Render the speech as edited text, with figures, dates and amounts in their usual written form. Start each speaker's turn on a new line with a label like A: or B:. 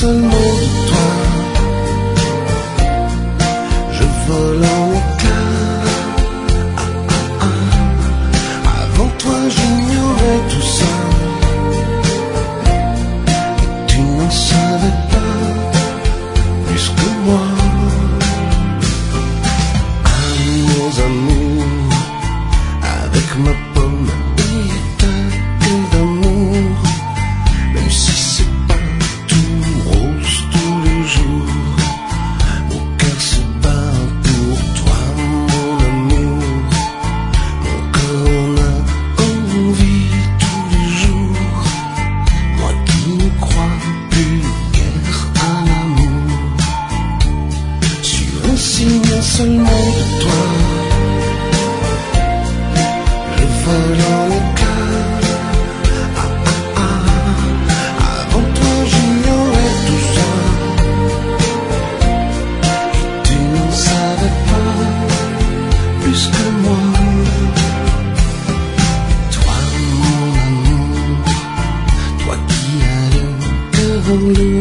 A: seul mot de toi, je vole en éclats. Avant toi j'ignorais tout ça, et tu n'en savais pas plus que moi. Amours, amours, avec ma pomme et d'amour, même si c'est pas tout rose tous les jours, mon cœur se bat pour toi, mon amour, mon corps en a envie tous les jours, moi qui ne crois plus guère à l'amour. Sur un signe seulement de toi, je vole en éclats. Avant toi j'ignorais tout ça, et tu n'en savais pas plus que moi. Toi mon amour, toi qui as le cœur lourd.